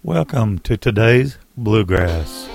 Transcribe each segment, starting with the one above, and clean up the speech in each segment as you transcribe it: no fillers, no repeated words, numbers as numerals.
Welcome to today's Bluegrass.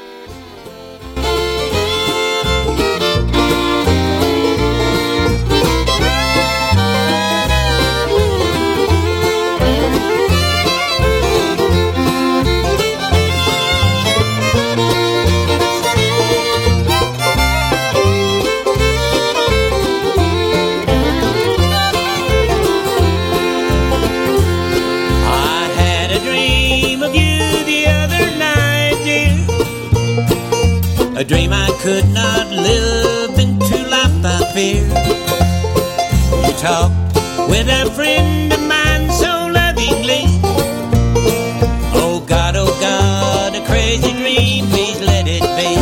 A dream I could not live into life, I fear. You talked with a friend of mine so lovingly. Oh God, a crazy dream, please let it be.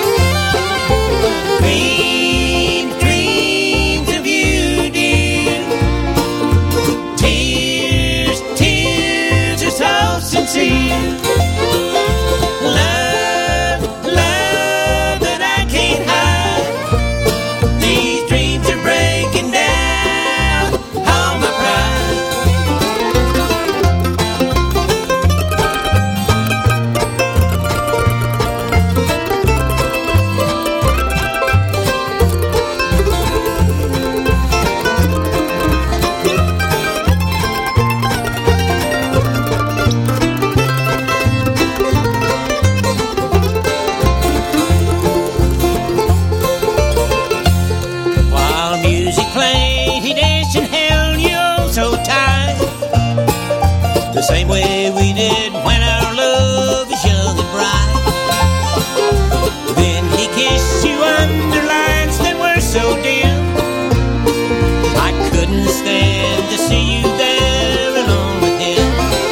Dreams of you, dear. Tears are so sincere. The same way we did when our love was young and bright. Then he kissed you under lines that were so dim. I couldn't stand to see you there alone with him.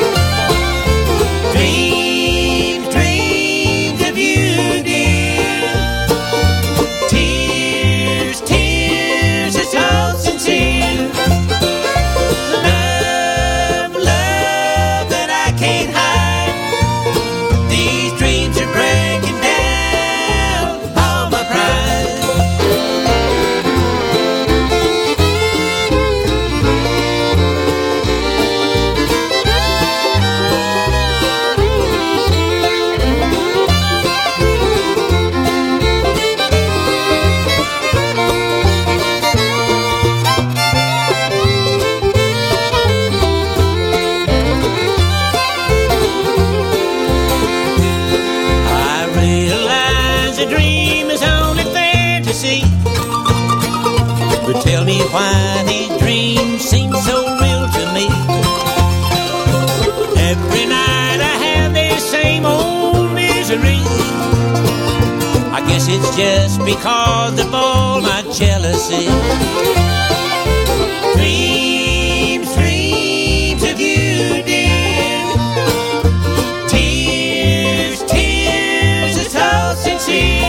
Dreams of you, dear. Tears are so sincere. But tell me why these dreams seem so real to me. Every night I have this same old misery. I guess it's just because of all my jealousy. Dreams of you, dear. Tears are so sincere.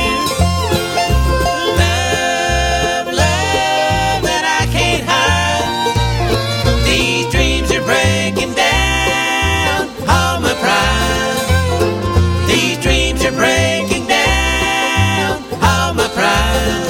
Breaking down all my pride.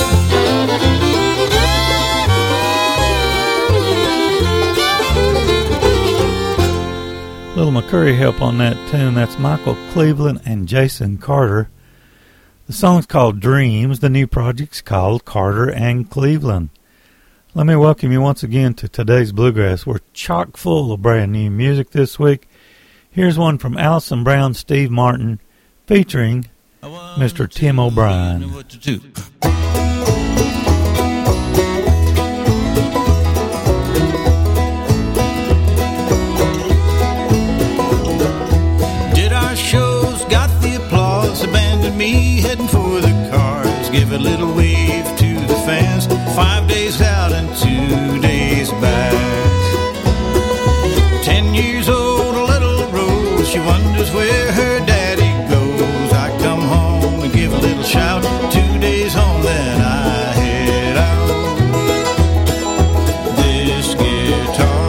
Little McCurry help on that tune. That's Michael Cleveland and Jason Carter. The song's called Dreams. The new project's called Carter and Cleveland. Let me welcome you once again to today's Bluegrass. We're chock full of brand new music this week. Here's one from Alison Brown, Steve Martin, featuring Mr. Tim O'Brien. Did our shows got the applause? Abandoned me heading for the cars. Give a little wave to the fans. 5 days out and 2 days back. 10 years old, a little Rose. She wonders where her daddy goes. I come home and give a little shout. 2 days home, then I head out. This guitar,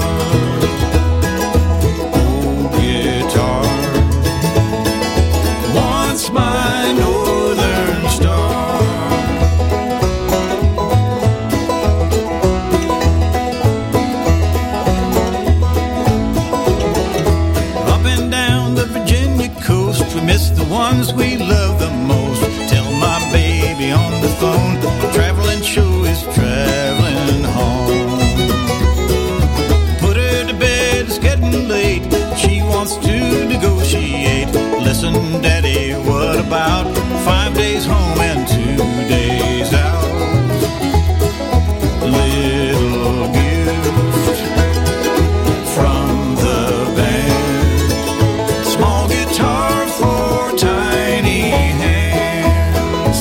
old guitar, once my northern star. Up and down the Virginia ones we love the most. Tell my baby on the phone, traveling show is traveling home. Put her to bed, it's getting late. She wants to negotiate. Listen, Daddy, what about 5 days home and 2 days out? Little gift from the band, small guitar for tiny hands.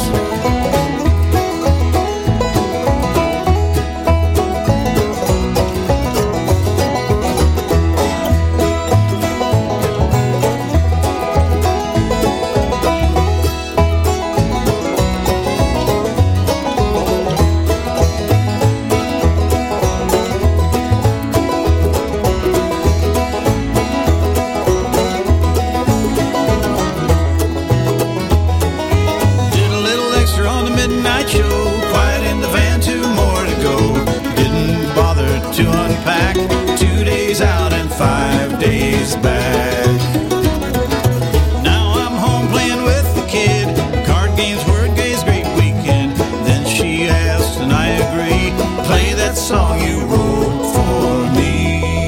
To unpack, 2 days out and 5 days back. Now I'm home playing with the kid. Card games, word games, great weekend. Then she asked and I agree, play that song you wrote for me.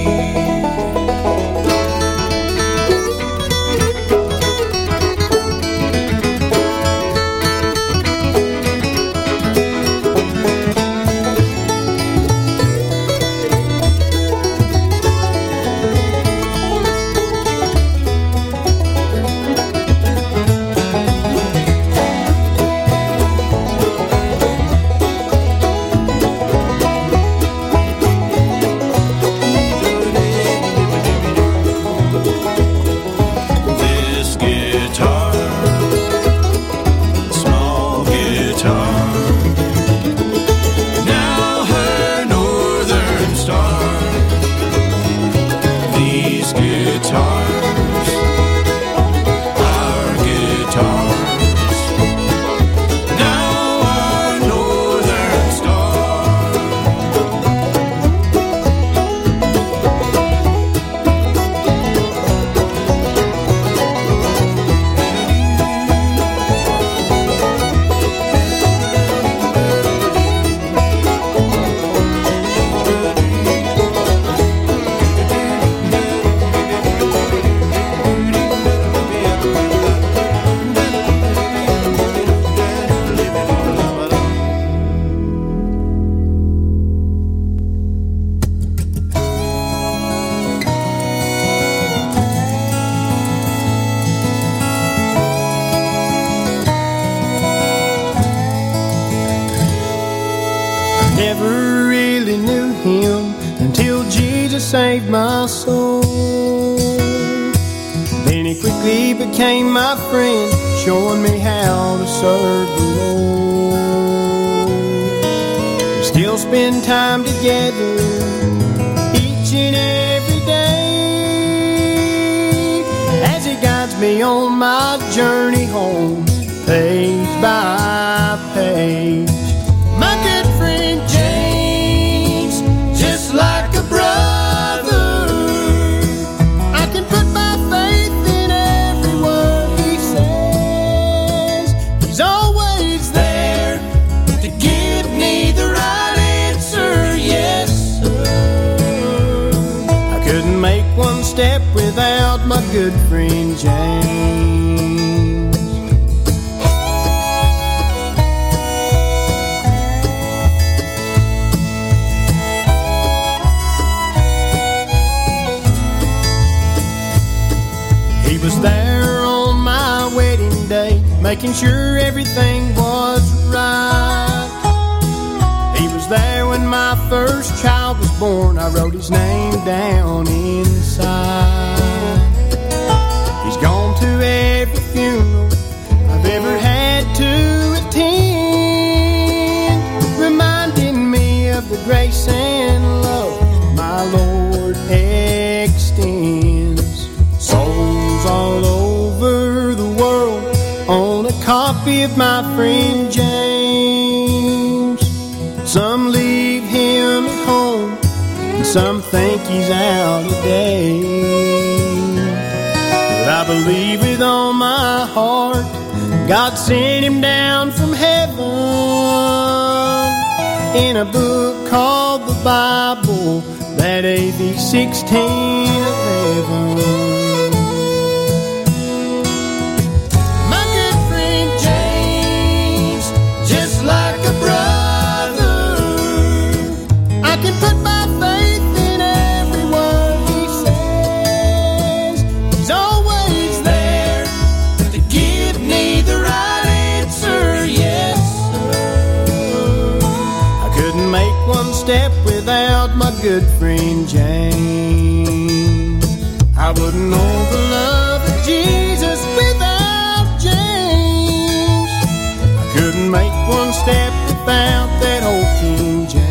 Never really knew him until Jesus saved my soul. Then he quickly became my friend, showing me how to serve the Lord. We still spend time together each and every day as he guides me on my journey home, page by page. My good friend James, just like a brother, I can put my faith in every word he says. He's always there to give me the right answer, yes sir. I couldn't make one step without my good friend James. He was there on my wedding day, making sure everything was right. He was there when my first child was born. I wrote his name down inside. He's gone to every funeral I've ever had to attend, reminding me of the grace and love my Lord extends. Souls all over the world own a copy of my friend James. Some leave him at home and some think he's out today, but I I believe with all my heart God sent him down from heaven in a book called the Bible, that AV 1611. My good friend James, just like a brother, I can put my faith in every word he says. He's always there to give me the right answer, yes sir. I couldn't make one step without my good friend James. I wouldn't know the love of Jesus without James. I couldn't make one step without that old King James.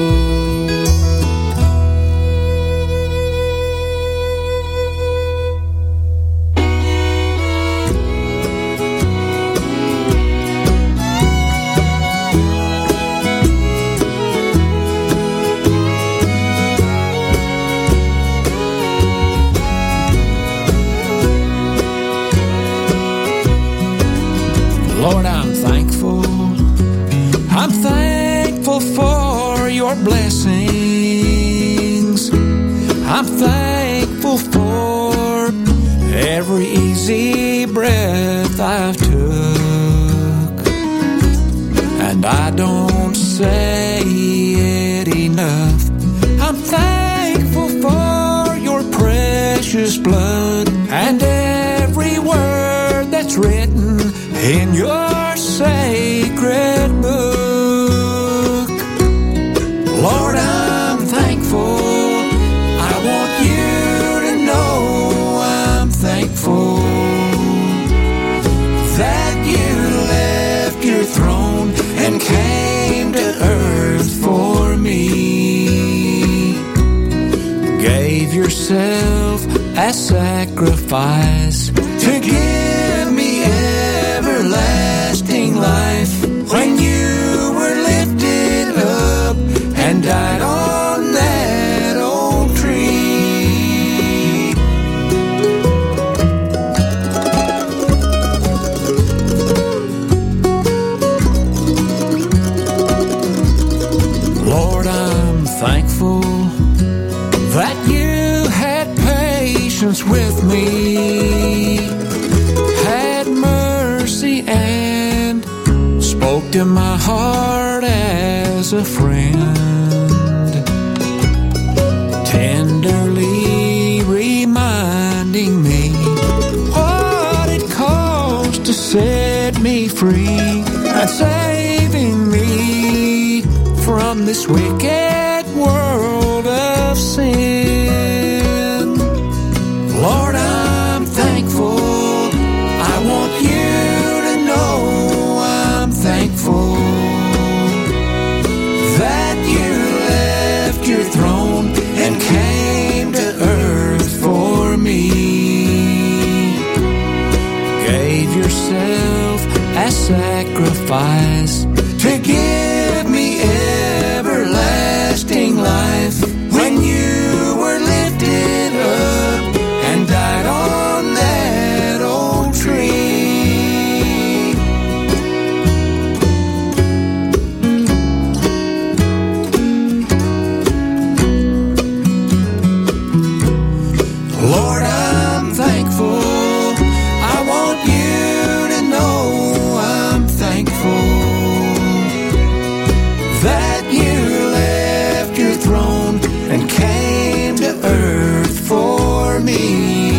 Lord, I'm thankful. I'm thankful for your blessings. I'm thankful for every easy breath I've took. And I don't say it enough. I'm thankful for your precious blood and every word that's written in your sacred book. Lord, I'm thankful. I want you to know I'm thankful that you left your throne and came to earth for me. Gave yourself as sacrifice to give me everlasting life when you were lifted up and died on that old tree. Lord, I'm thankful that you had patience with me, had mercy and spoke to my heart as a friend, tenderly reminding me what it cost to set me free and saving me from this wicked world of sin. Lord, I'm thankful. I want you to know I'm thankful that you left your throne and came to earth for me. Gave yourself as sacrifice to give me everlasting life when you were lifted up and died on that old tree. Lord, I'm thankful. I want you to know I'm thankful that you left your throne and came to earth for me.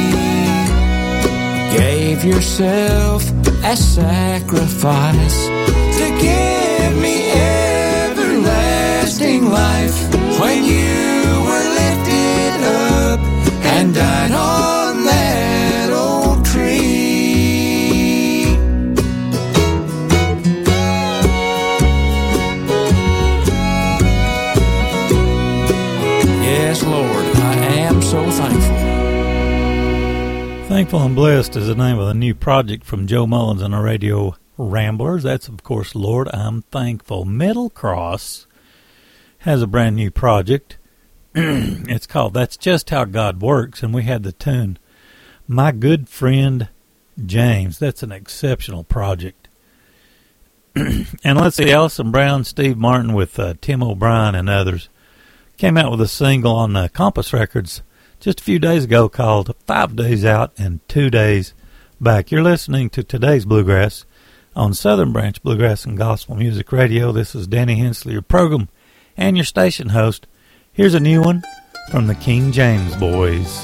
Gave yourself as sacrifice to give me everlasting life when you were lifted up and died on that old tree. Yes, Lord, I am so thankful. Thankful and Blessed is the name of the new project from Joe Mullins and the Radio Ramblers. That's, of course, Lord, I'm Thankful. Middle Cross has a brand new project. It's called That's Just How God Works, and we had the tune My Good Friend James. That's an exceptional project. And let's see, Alison Brown, Steve Martin with Tim O'Brien and others came out with a single on Compass Records just a few days ago called 5 Days Out and 2 Days Back. You're listening to today's Bluegrass on Southern Branch Bluegrass and Gospel Music Radio. This is Danny Hensley, your program and your station host. Here's a new one from the King James Boys.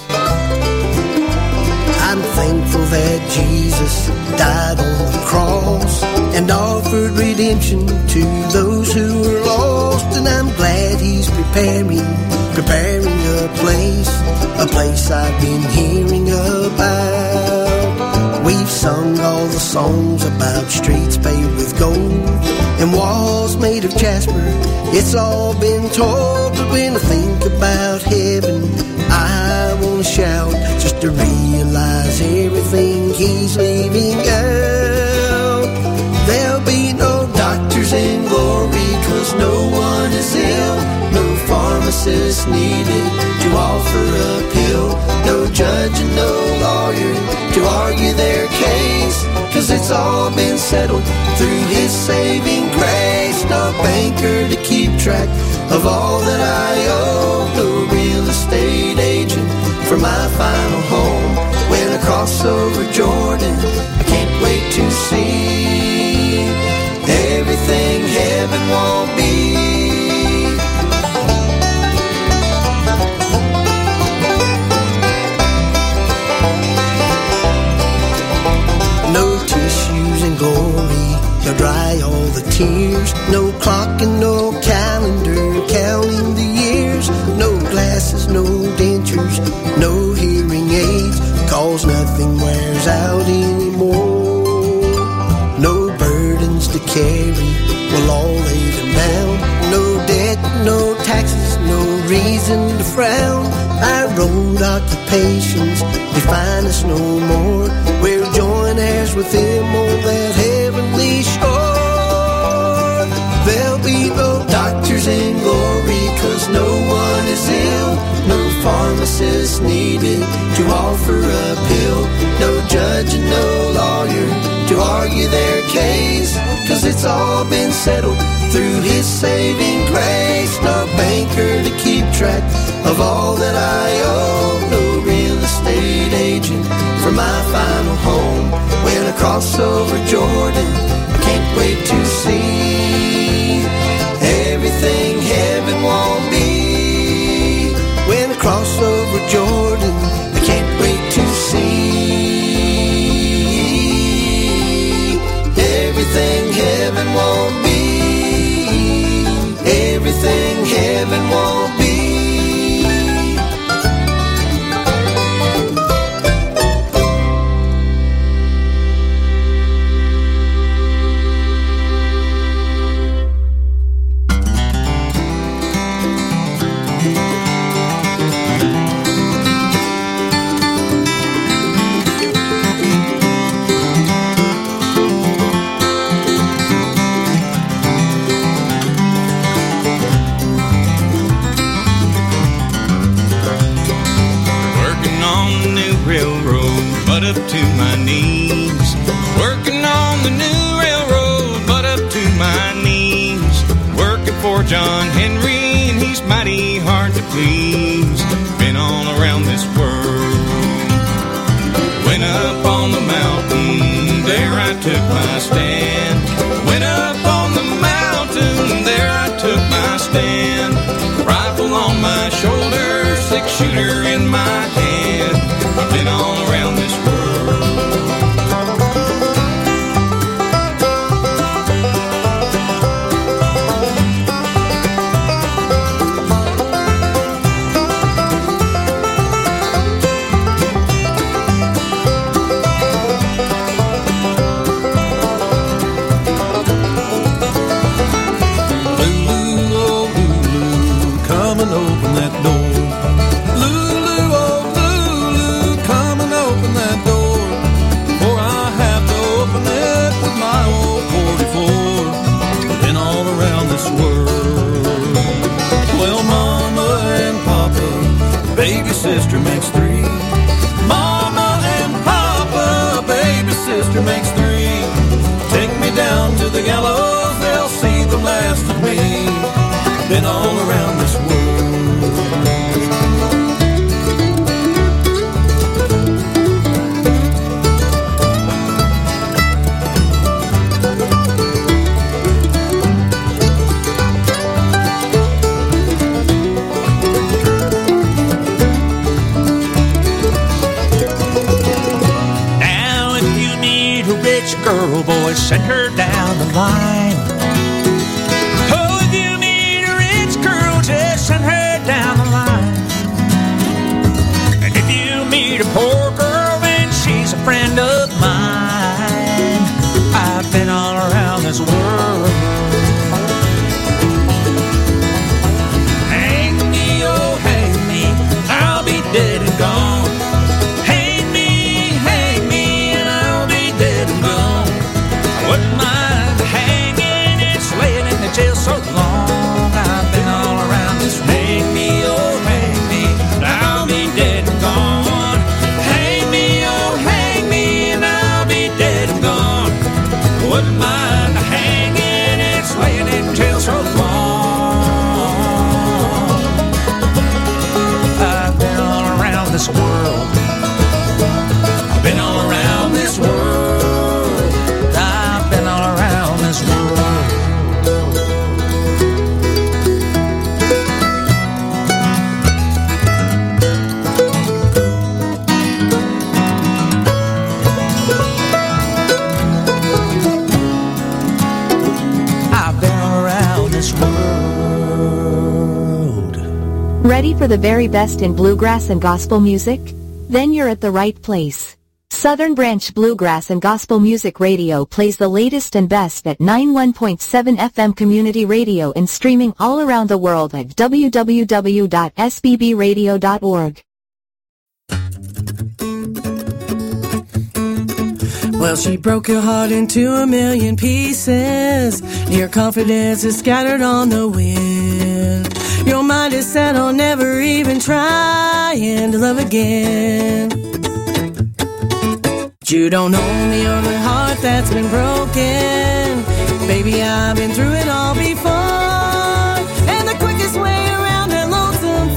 I'm thankful that Jesus died on the cross and offered redemption to those who were lost. And I'm glad he's preparing a place I've been hearing about. We've sung all the songs about streets paved with gold and walls made of jasper. It's all been told, but when I think about heaven, I want to shout just to realize everything he's leaving out. There'll be no doctors in glory, 'cause no one is ill, no pharmacist needed to offer a pill, no judge and no lawyer to argue their case, 'cause it's all been settled through his saving grace. No banker to keep track of all that I owe, no real estate agent for my final home. When I cross over Jordan, I can't wait to see everything heaven won't be. No tissues in glory, they'll dry all the tears. No clock and no calendar counting the years. No glasses, no dentures, no hearing aids, 'cause nothing wears out anymore. No burdens to carry, we'll all lay them down. No debt, no taxes, no reason to frown. Our road occupations define us no more. We'll join heirs with him on that heavenly shore. There'll be no doctors in glory, 'cause no one is ill, no pharmacist needed to offer a pill, no judge and no lawyer to argue their case, 'cause it's all been settled through his saving grace. No banker to keep track of all that I owe, no real estate agent for my final home. When I cross over Jordan, I can't wait to see everything heaven won't be. When I cross over Jordan, I can't wait to see everything heaven won't be. Everything heaven won't be. Up to my knees, working on the new railroad, but up to my knees, working for John Henry, and he's mighty hard to please. Been all around this world, went up on the mountain, there I took my stand. Went up on the mountain, there I took my stand. Rifle on my shoulder, 6-shooter in my hand. I've been all around this world. girl, boy, send her down the line. Oh, if you meet a rich girl, just send her down the line. And if you meet a poor girl, then she's a friend of mine. I've been all around this world. Hang me, oh, hang me, I'll be dead and gone. Hang me, and I'll be dead and gone. I wouldn't mind hanging and slaying in the jail so long. I've been all around this world. Hang me, oh, hang me, I'll be dead and gone. Hang me, oh, hang me, and I'll be dead and gone. I wouldn't mind hanging and slaying in jail so long. I've been all around this world. I've been all around this world. I've been all around this world. I've been all around this world. Ready for the very best in bluegrass and gospel music? Then you're at the right place. Southern Branch Bluegrass and Gospel Music Radio plays the latest and best at 91.7 FM Community Radio and streaming all around the world at www.sbbradio.org. Well, she broke your heart into a million pieces. Your confidence is scattered on the wind. Your mind is set on never even trying to love again. But you don't own the other heart that's been broken. Baby, I've been through it all before. And the quickest way around that lonesome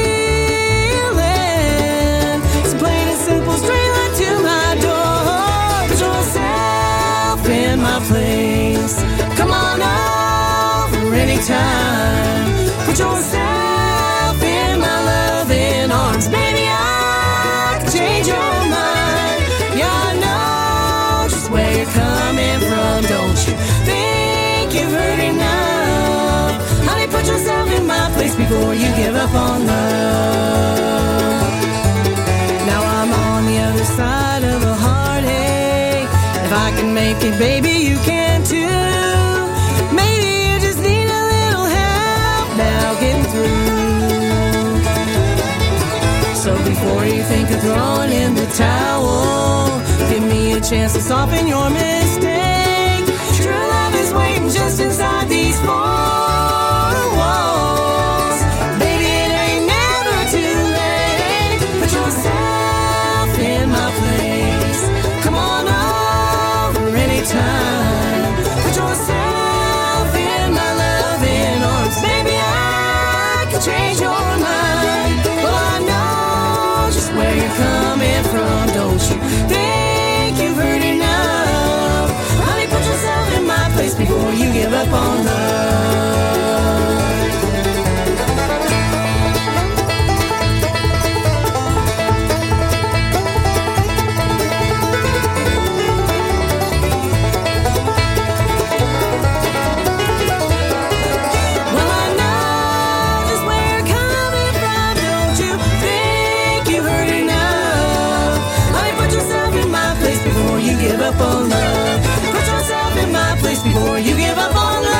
feeling is plain and simple, straight right to my door. Put yourself in my place. Come on over anytime. Put yourself in my loving arms. Baby, I can change your mind. Yeah, I know just where you're coming from. Don't you think you've heard enough? Honey, put yourself in my place before you give up on love. Now I'm on the other side of the heartache. If I can make it, baby, you can too. Maybe you just need a little help now getting through. So before you think of throwing in the towel, give me a chance to soften your mistake. True love is waiting just inside these four walls. Baby, it ain't never too late. Put yourself in my place. Come on over anytime. Put yourself in my loving arms. Baby, I can change your mind. Well, I know just where you're coming from. Don't you think you've heard enough? Honey, put yourself in my place before you give up on love. Well, I know just where you're coming from. Don't you think you've heard enough? Honey, put yourself in my place before you give up on love. Put yourself in my place before you give up on love.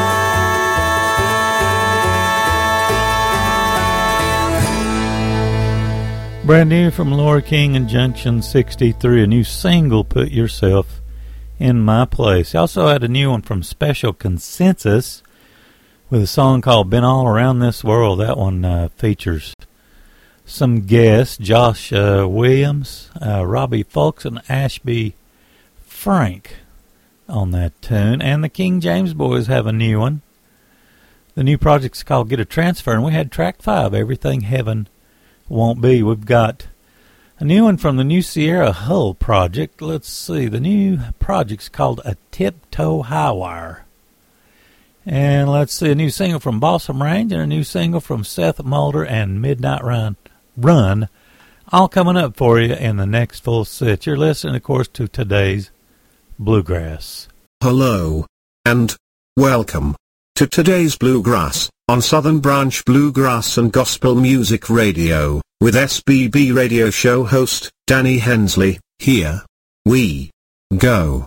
Brand new from Laura King and Junction 63, a new single, Put Yourself in My Place. Also had a new one from Special Consensus with a song called Been All Around This World. That one features some guests, Josh Williams, Robbie Fulks, and Ashby Frank on that tune. And the King James Boys have a new one. The new project's called Get a Transfer, and we had track 5, Everything Heaven Won't Be. We've got a new one from the new Sierra Hull project. Let's see, the new project's called A Tiptoe High Wire. And let's see, a new single from Balsam Range and a new single from Seth Mulder and Midnight Run, all coming up for you in the next full set. You're listening, of course, to today's bluegrass. Hello, and welcome to today's Bluegrass on Southern Branch Bluegrass and Gospel Music Radio, with SBB radio show host Danny Hensley. Here we go.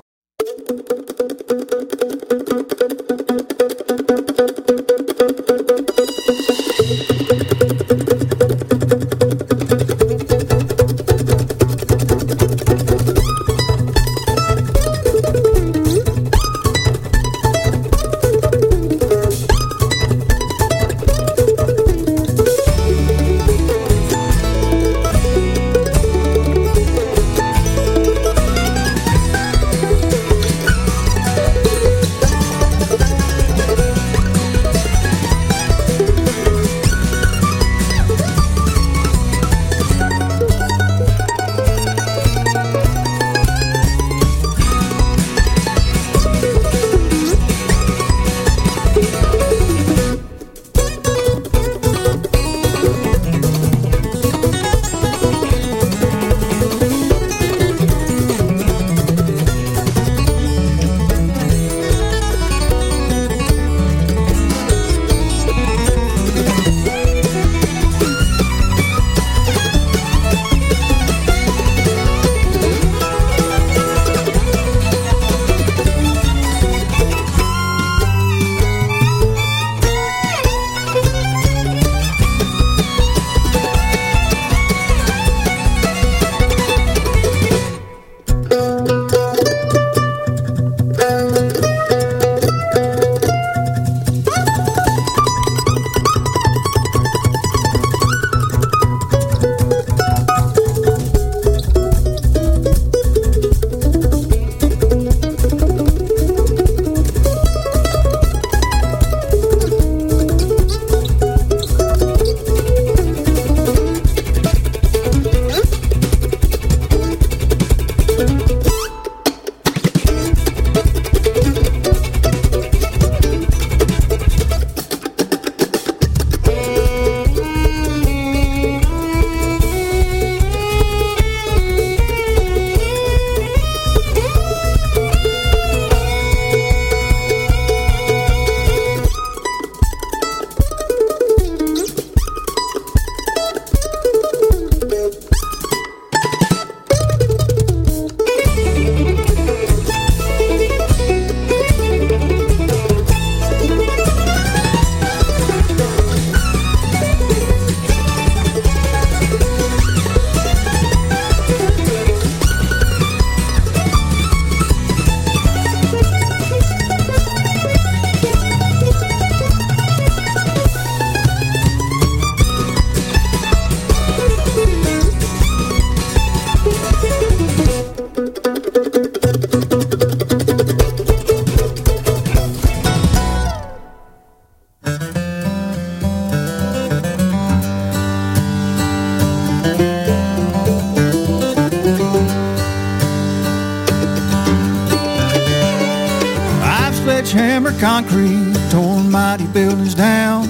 Sledgehammer concrete, torn mighty buildings down,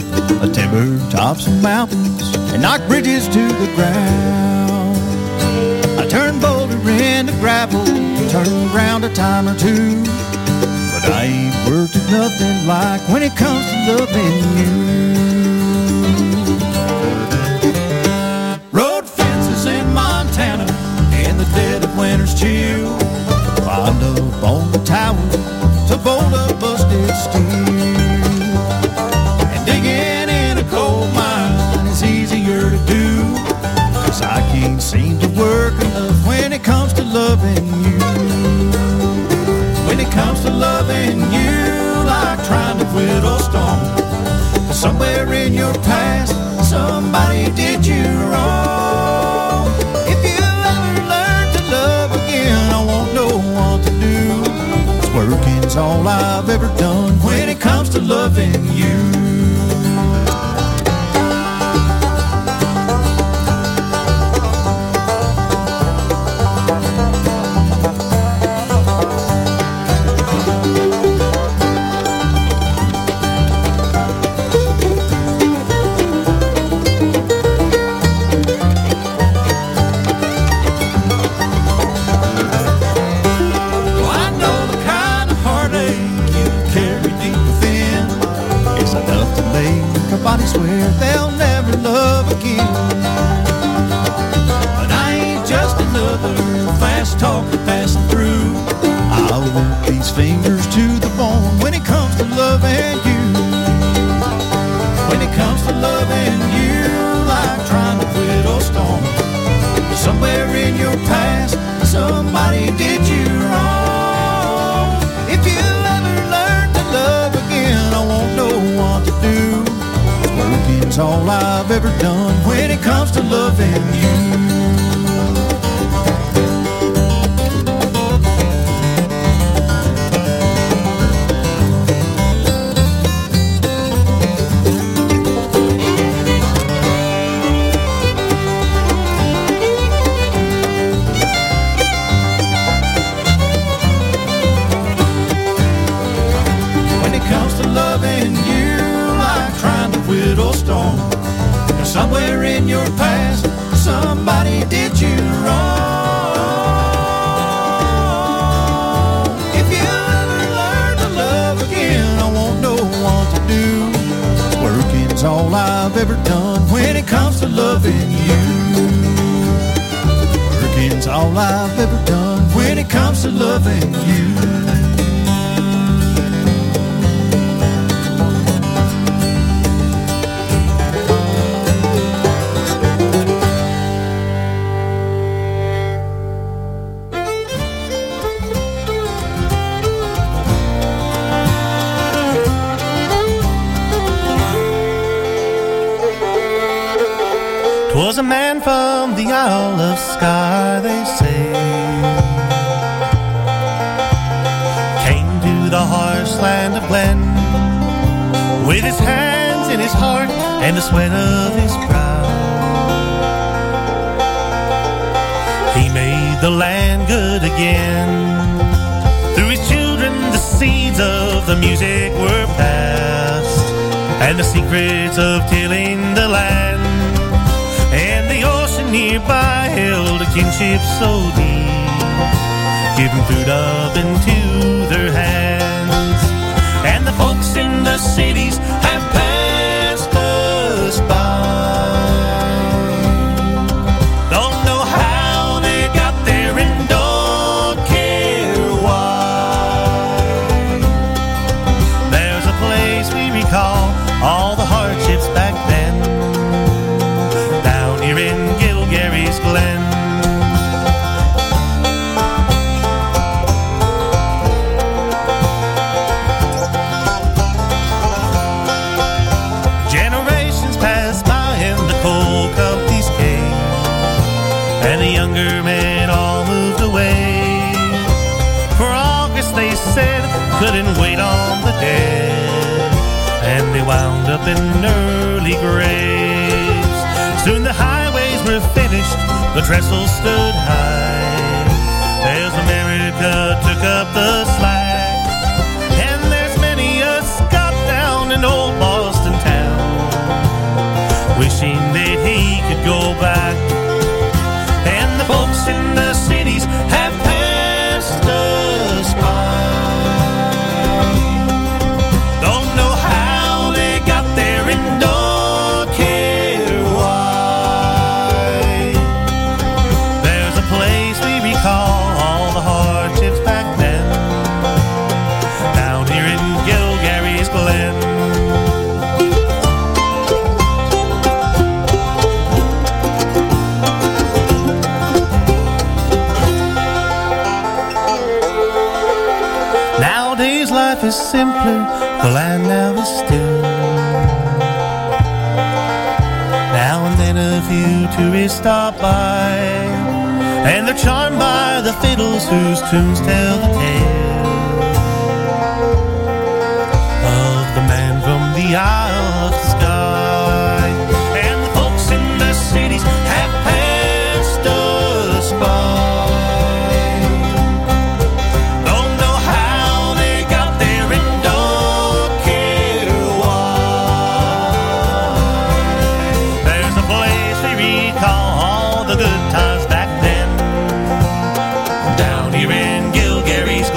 a timber tops of mountains, and knocked bridges to the ground. I turned boulder into gravel, turned ground a time or two, but I ain't worked at nothing like when it comes to loving you. Road fences in Montana, in the dead of winter's chill, climbed up on the tower to bolt a busted steel. And digging in a coal mine is easier to do, 'cause I can't seem to work enough when it comes to loving you. When it comes to loving you, like trying to whittle stone. Somewhere in your past, somebody did you wrong. If you ever learn to love again, I won't know what to do. Working's all I've ever done when it comes to loving you. talk passing through. I want these fingers to the bone when it comes to loving you. When it comes to loving you, like trying to quit a storm. Somewhere in your past, somebody did you wrong. If you ever learn to love again, I won't know what to do. Working's all I've ever done when it comes to loving you. Somewhere in your past, somebody did you wrong. If you ever learn to love again, I won't know what to do. Working's all I've ever done when it comes to loving you. Working's all I've ever done when it comes to loving you. Was a man from the Isle of Skye, they say, came to the harsh land of Glen, with his hands in his heart and the sweat of his brow. He made the land good again. Through his children the seeds of the music were passed, and the secrets of tilling the land. And the ocean nearby held a kinship so deep, giving food up into their hands. And the folks in the cities have passed us by. Don't know how they got there and don't care why. There's a place we recall all the hardships back then, in Gilgary's Glen. Generations passed by and the coal companies came, and the younger men all moved away. For August, they said, couldn't wait on the dead, and they wound up in early graves. Soon the highways were finished, the trestles stood high, as America took up the slack. And there's many a Scot down in old Boston town, wishing that he could go back. And the folks in the cities have passed us by. Don't know how they got there and don't care why. There's a place we recall all the hardships back then, down here in Gilgary's Glen. Nowadays life is simpler, the land now is still. Now and then a few tourists stop by, and they're charmed by the fiddles whose tunes tell the tale of the man from the Isle of Skye. And the folks in the cities have passed us by. Good times back then, down here in Gilgary's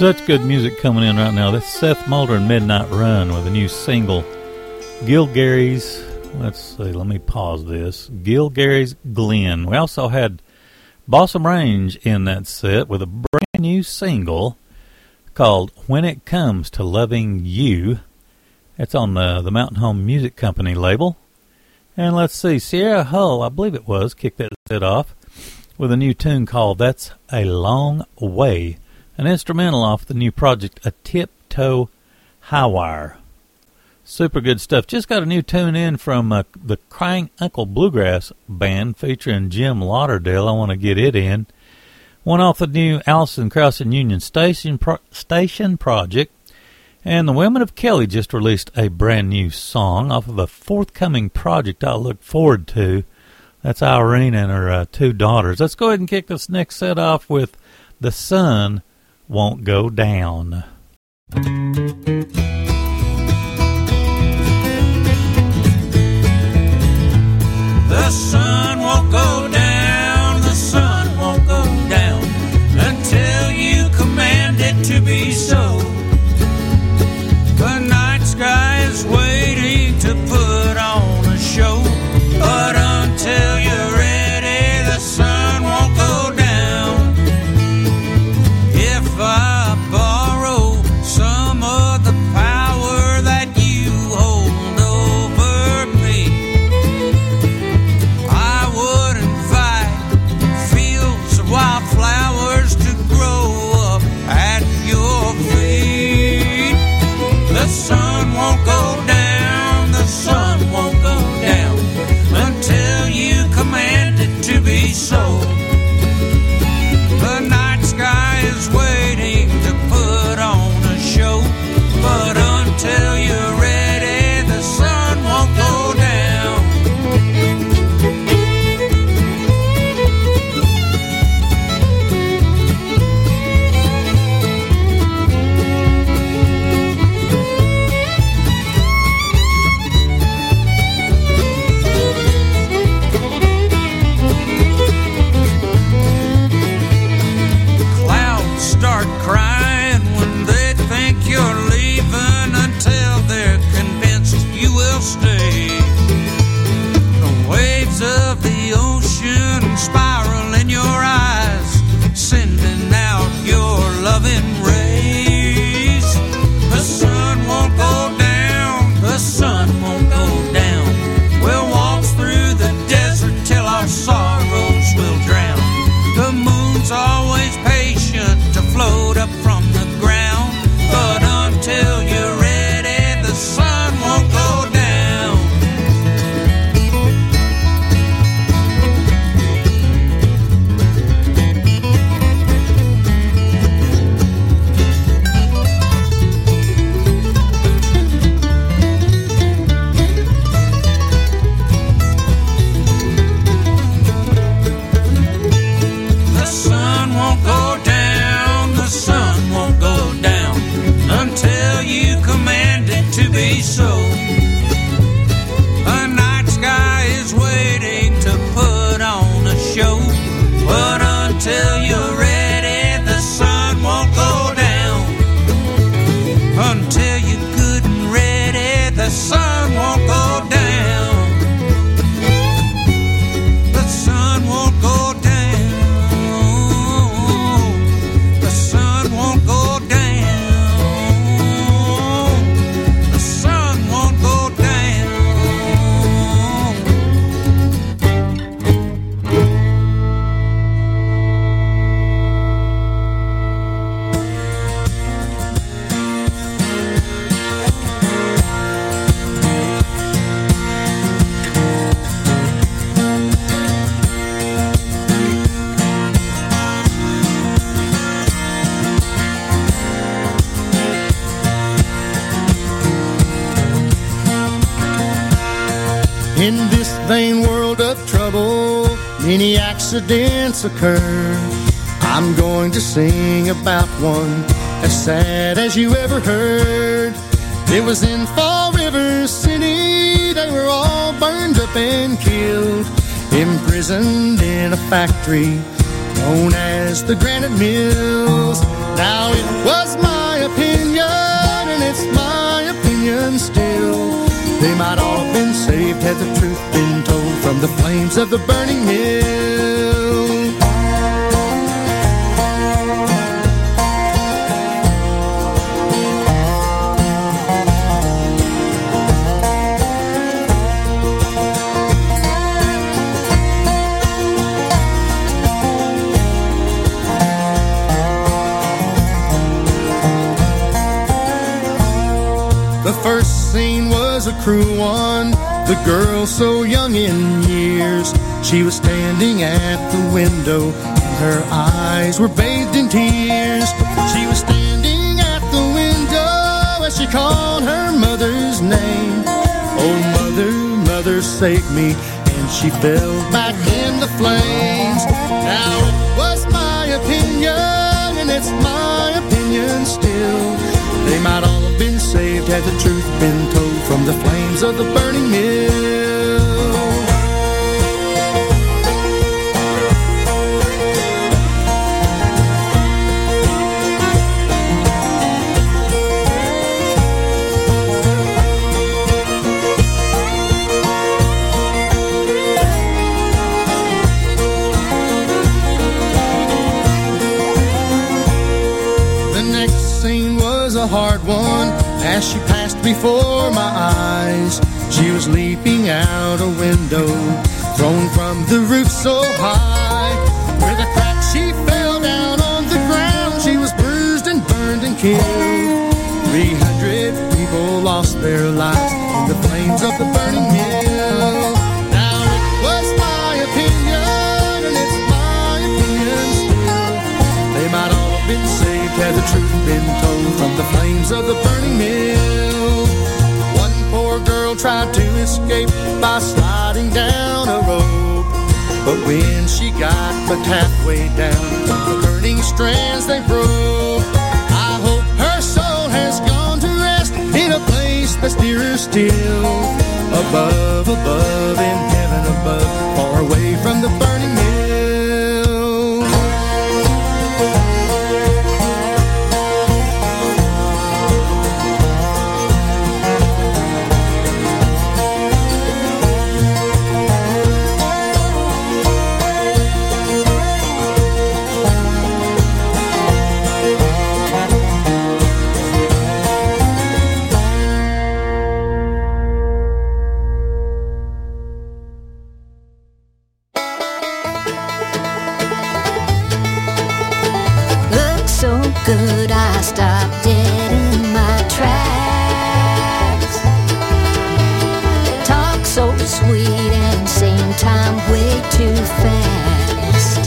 Such good music coming in right now. This is Seth Mulder and Midnight Run with a new single, Gilgary's, let's see, let me pause this, Gilgary's Glen. We also had Balsam Range in that set with a brand new single called When It Comes to Loving You. It's on the Mountain Home Music Company label. And let's see, Sierra Hull, I believe it was, kicked that set off with a new tune called That's a Long Way, an instrumental off the new project A Tiptoe High Wire. Super good stuff. Just got a new tune in from the Crying Uncle Bluegrass Band featuring Jim Lauderdale. I want to get it in. One off the new Allison Krauss and Union Station project. And the Women of Kelly just released a brand new song off of a forthcoming project I look forward to. That's Irene and her two daughters. Let's go ahead and kick this next set off with The Sun Won't Go Down. The sun won't go down, the sun won't go down until you command it to be so. The night sky is waiting to put on a show, but until you're ready, the sun won't go down. If I borrow some of the power that you hold over me, I would invite fields of wildflowers to grow up at your feet. The sun won't go down, the sun won't go down until you command it to be so. The night sky is waiting to put on a show, but until you're ready, the sun won't go down. Clouds start crying when they think you're leaving until they're convinced you will stay. The waves of the ocean spiral in your eyes, sending out your loving rays. The sun won't go down, the sun won't go down. We'll walk through the desert till our sorrows will drown. The moon's always patient to float up from the ground, but until you're ready, the sun won't go down. The sun won't go down, the sun won't go down until you command it to be so. The night sky is waiting to put on a show, but until you're ready, the sun won't go down. Until you're good and ready, the sun won't go down. The sun won't go down. The sun won't go down. The sun won't go down. In this vain world of trouble, many accidents occur. I'm going to sing about one as sad as you ever heard. It was in Fall River City, they were all burned up and killed, imprisoned in a factory known as the Granite Mills. Now it was my opinion, and it's my opinion still. They might all have been saved had the truth been told from the flames of the burning mill. The first scene was a cruel one. The girl so young in years, she was standing at the window, and her eyes were bathed in tears. She was standing at the window as she called her mother's name. Oh, mother, mother, save me. And she fell back in the flames. Now it was my opinion, and it's my opinion still. They might all have been saved had the truth been told from the flames of the burning mill. The next scene was a hard one. As she passed before my eyes, she was leaping out a window, thrown from the roof so high. With a crack she fell down on the ground. She was bruised and burned and killed. 300 people lost their lives in the flames of the burning mill. Now it was my opinion, and it's my opinion still. They might all have been saved had the truth been told from the flames of the burning mill. One poor girl tried to escape by sliding down a rope, but when she got but halfway down, the burning strands they broke. I hope her soul has gone to rest in a place that's nearer still, above, above, in heaven above, far away from the burning mill. Good, I stopped dead in my tracks. Talk so sweet and same time way too fast.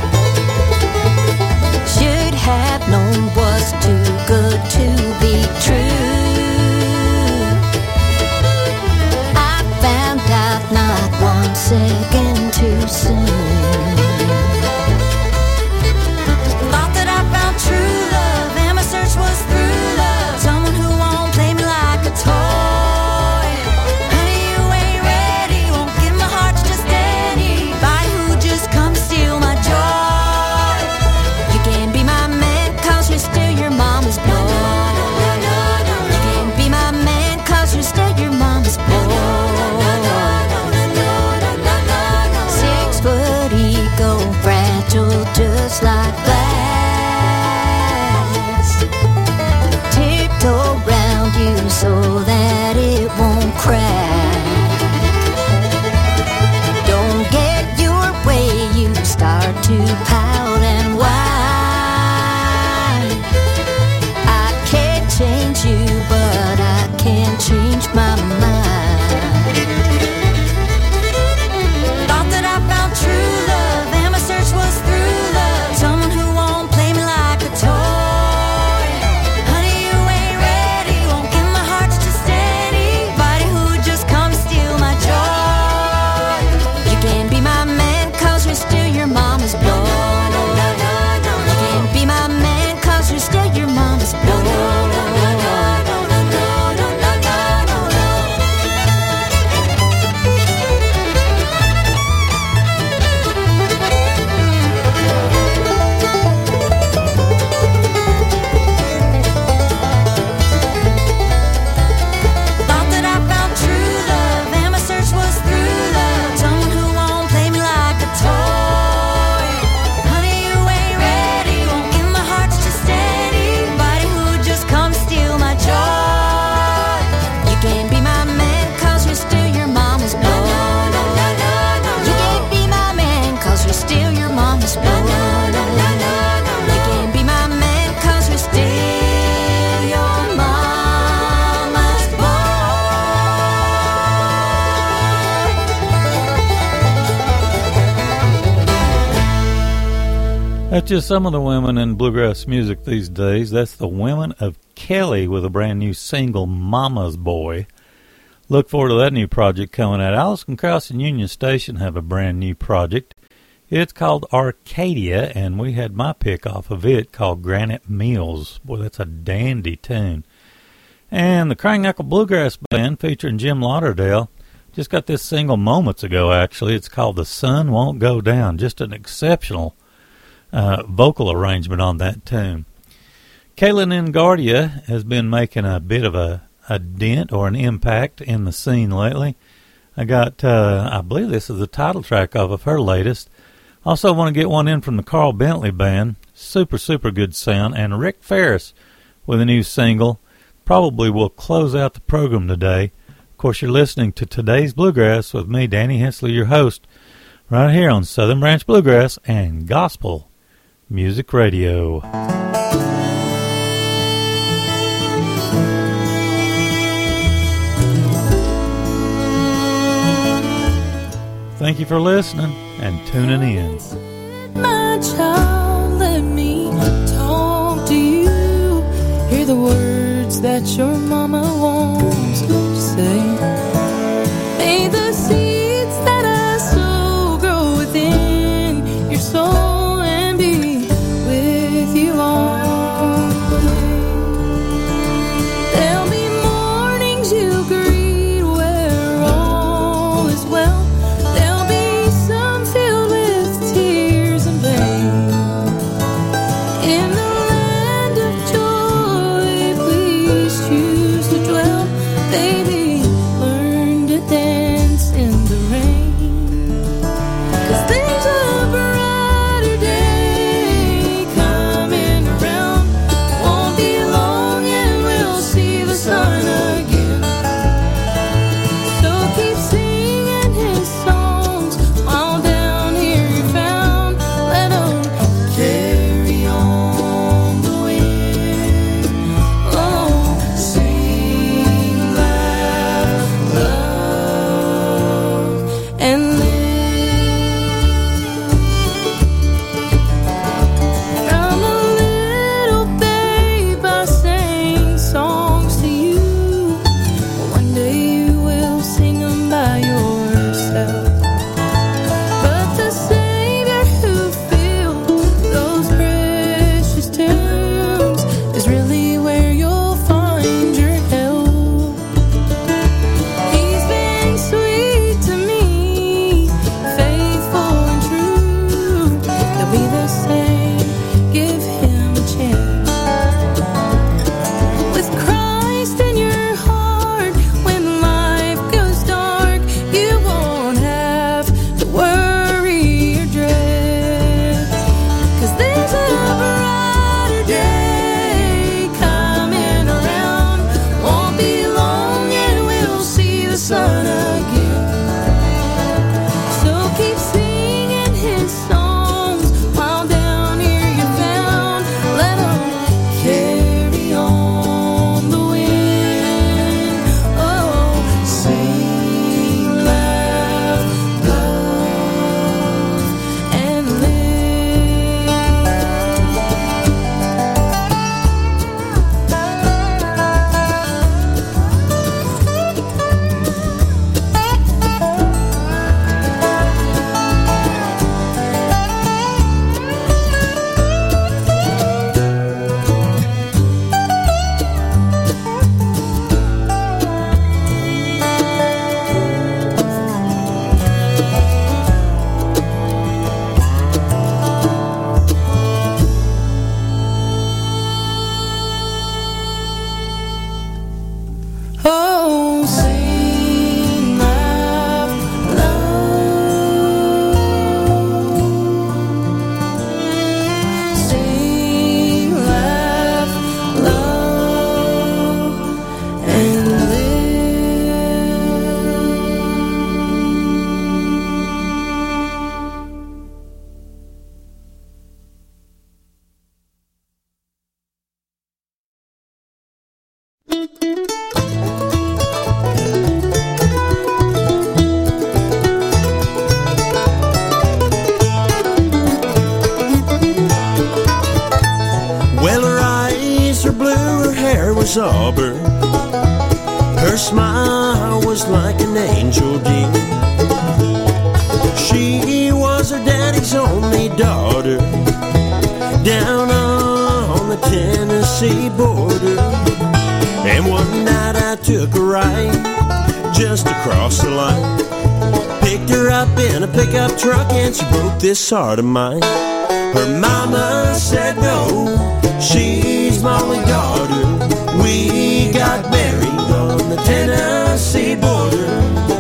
Should have known was too good to be true. I found out not 1 second too soon. Just like glass, tipped around you so that it won't crack. Don't get your way, you start to pout and whine. I can't change you, but I can change my mind. Thought that I found true love, and my search was through love. Someone who That's just some of the women in bluegrass music these days. That's the women of Kelly with a brand new single, Mama's Boy. Look forward to that new project coming out. Allison Krauss and Union Station have a brand new project. It's called Arcadia, and we had my pick off of it called Granite Mills. Boy, that's a dandy tune. And the Crying Knuckle Bluegrass Band featuring Jim Lauderdale just got this single moments ago, actually. It's called The Sun Won't Go Down. Just an exceptional vocal arrangement on that tune. Kaylin Engardia has been making a bit of a dent or an impact in the scene lately. I got, I believe this is the title track of her latest. Also want to get one in from the Carl Bentley Band. Super, super good sound. And Rick Ferris with a new single. Probably will close out the program today. Of course, you're listening to Today's Bluegrass with me, Danny Hensley, your host, right here on Southern Branch Bluegrass and Gospel Music Radio. Thank you for listening and tuning in. My child, let me talk to you. Hear the words that your mama wants to say. May the seeds that I sow grow within your soul and be with you all the way. There'll be mornings you greet where all is well. There'll be some filled with tears and pain. In the land of joy, please choose to dwell. Baby, learn was auburn. Her smile was like an angel dear. She was her daddy's only daughter, down on the Tennessee border. And one night I took a ride just across the line. Picked her up in a pickup truck and she broke this heart of mine. Her mama said no, she's my only daughter. We got married on the Tennessee border.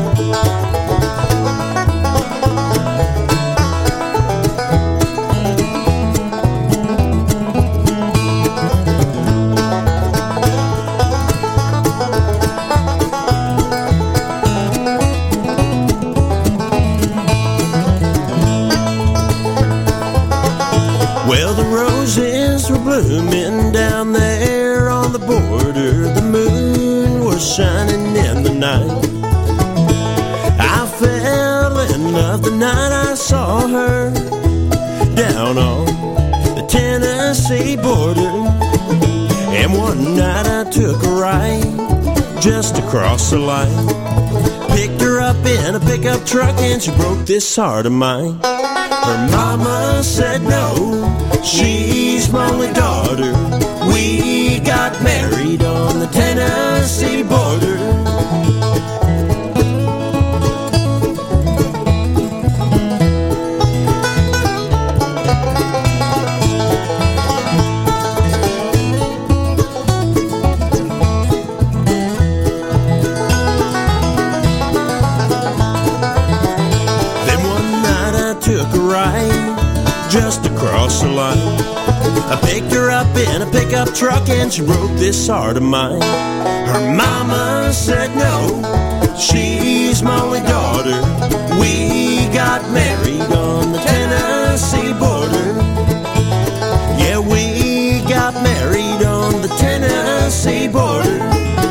Well, the roses were blooming down there on the border. The moon was shining in the night. I fell in love the night I saw her down on the Tennessee border. And one night I took a ride just across the line. Picked her up in a pickup truck and she broke this heart of mine. Her mama said no, she's my only daughter. We got married on the Tennessee border. Just across the line, I picked her up in a pickup truck and she broke this heart of mine. Her mama said no, she's my only daughter. We got married on the Tennessee border. Yeah, we got married on the Tennessee border.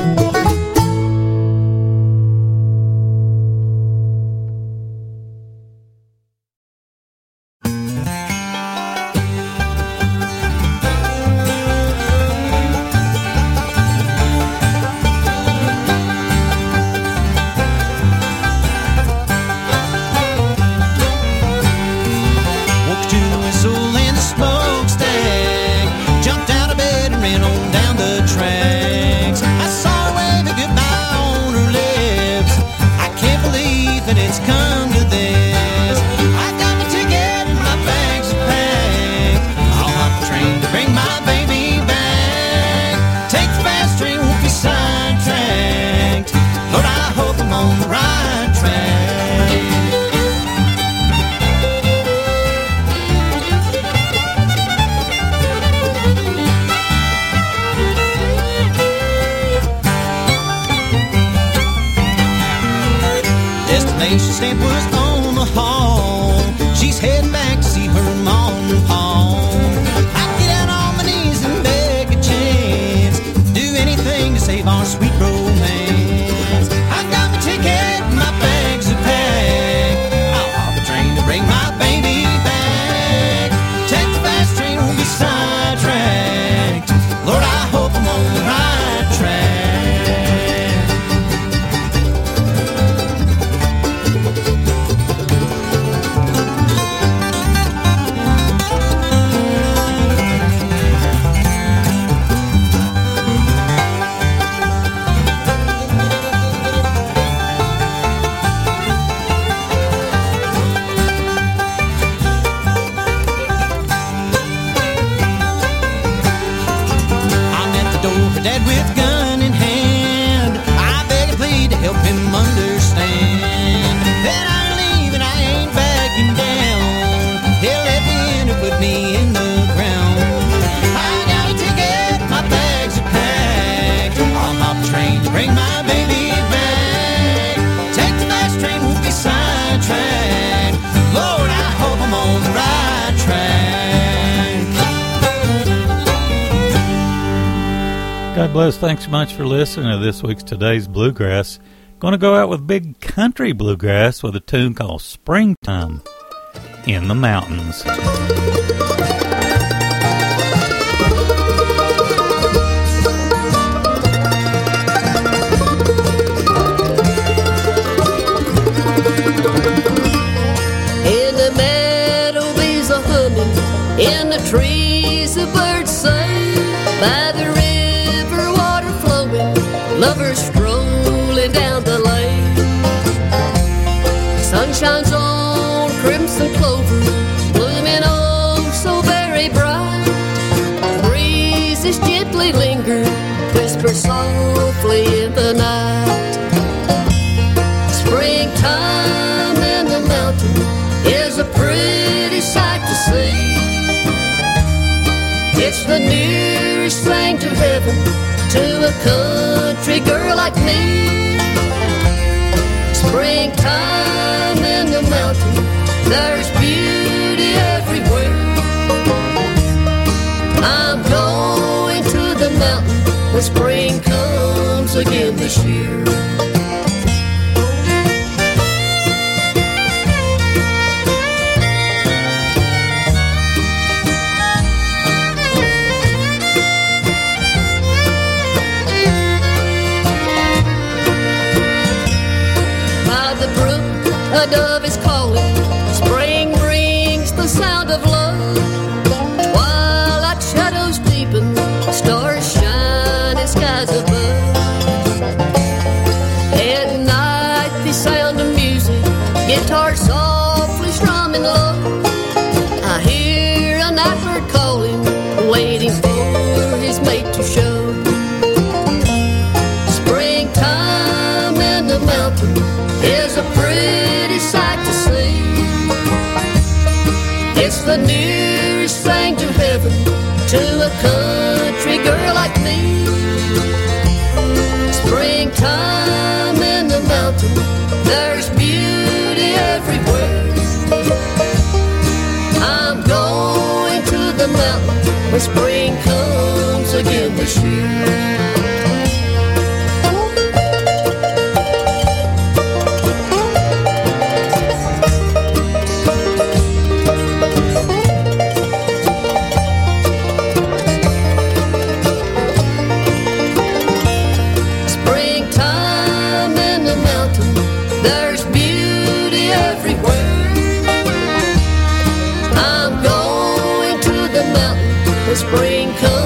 God bless. Thanks so much for listening to this week's Today's Bluegrass. Going to go out with big country bluegrass with a tune called Springtime in the Mountains. In the trees the birds sing, by the river water flowing, lovers strolling down the lane. Sun shines on crimson clover, blooming oh so very bright. Breezes gently linger, whisper softly in the night. Springtime in the mountain is a pretty sight to see. It's the nearest thing to heaven to a country girl like me. Springtime in the mountain, there's beauty everywhere. I'm going to the mountain when spring comes again this year. A dove is calling, spring brings the sound of love. Twilight shadows deepen, stars shine in skies above. At night the sound of music, guitar softly strumming low. I hear a night bird calling, waiting for his mate to show. Springtime in the mountain is a pretty sight to see. It's the nearest thing to heaven to a country girl like me. Springtime in the mountain, there's beauty everywhere. I'm going to the mountain when spring comes again this year. Spring comes